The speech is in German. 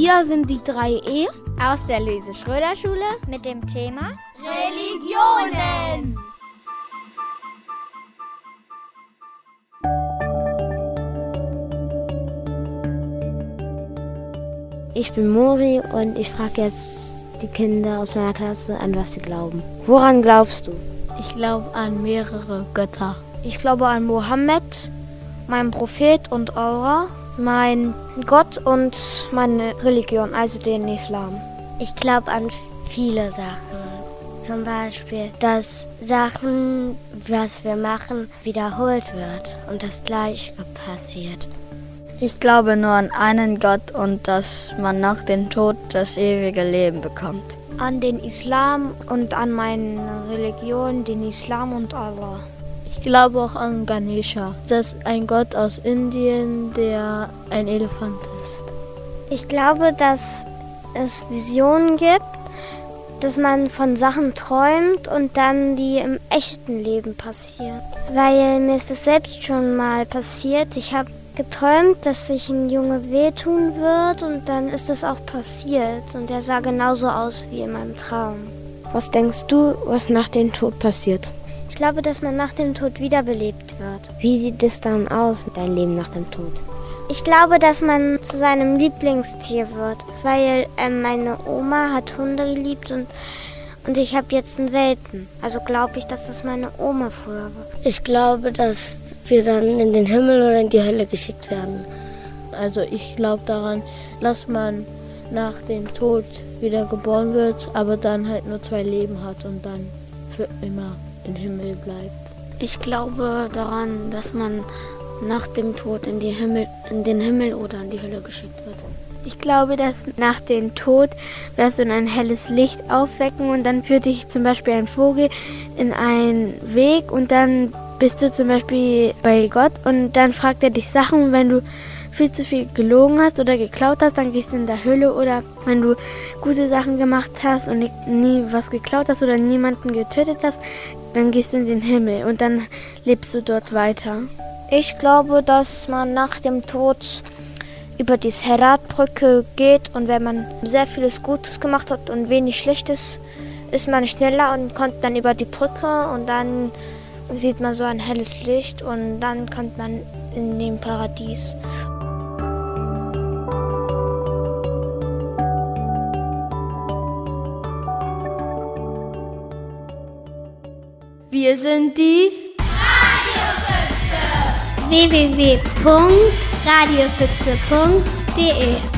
Wir sind die 3E aus der Luise-Schröder-Schule mit dem Thema Religionen. Ich bin Mori und ich frage jetzt die Kinder aus meiner Klasse, an was sie glauben. Woran glaubst du? Ich glaube an mehrere Götter. Ich glaube an Mohammed, meinen Prophet und Allah, mein Gott und meine Religion, also den Islam. Ich glaube an viele Sachen. Zum Beispiel, dass Sachen, was wir machen, wiederholt wird und das Gleiche passiert. Ich glaube nur an einen Gott und dass man nach dem Tod das ewige Leben bekommt. An den Islam und an meine Religion, den Islam und Allah. Ich glaube auch an Ganesha. Das ist ein Gott aus Indien, der ein Elefant ist. Ich glaube, dass es Visionen gibt, dass man von Sachen träumt und dann die im echten Leben passieren. Weil mir ist das selbst schon mal passiert. Ich habe geträumt, dass sich ein Junge wehtun wird und dann ist das auch passiert. Und er sah genauso aus wie in meinem Traum. Was denkst du, was nach dem Tod passiert? Ich glaube, dass man nach dem Tod wiederbelebt wird. Wie sieht es dann aus, dein Leben nach dem Tod? Ich glaube, dass man zu seinem Lieblingstier wird, weil meine Oma hat Hunde geliebt und ich habe jetzt einen Welpen. Also glaube ich, dass das meine Oma früher war. Ich glaube, dass wir dann in den Himmel oder in die Hölle geschickt werden. Also ich glaube daran, dass man nach dem Tod wieder geboren wird, aber dann halt nur 2 Leben hat und dann für immer im Himmel bleibt. Ich glaube daran, dass man nach dem Tod in den Himmel oder in die Hölle geschickt wird. Ich glaube, dass nach dem Tod wirst du in ein helles Licht aufwecken und dann führt dich zum Beispiel ein Vogel in einen Weg und dann bist du zum Beispiel bei Gott und dann fragt er dich Sachen und wenn du viel zu viel gelogen hast oder geklaut hast, dann gehst du in der Hölle oder wenn du gute Sachen gemacht hast und nie was geklaut hast oder niemanden getötet hast, dann gehst du in den Himmel und dann lebst du dort weiter. Ich glaube, dass man nach dem Tod über die Herat-Brücke geht und wenn man sehr vieles Gutes gemacht hat und wenig Schlechtes, ist man schneller und kommt dann über die Brücke und dann sieht man so ein helles Licht und dann kommt man in den Paradies. Wir sind die www.radiofüchse.de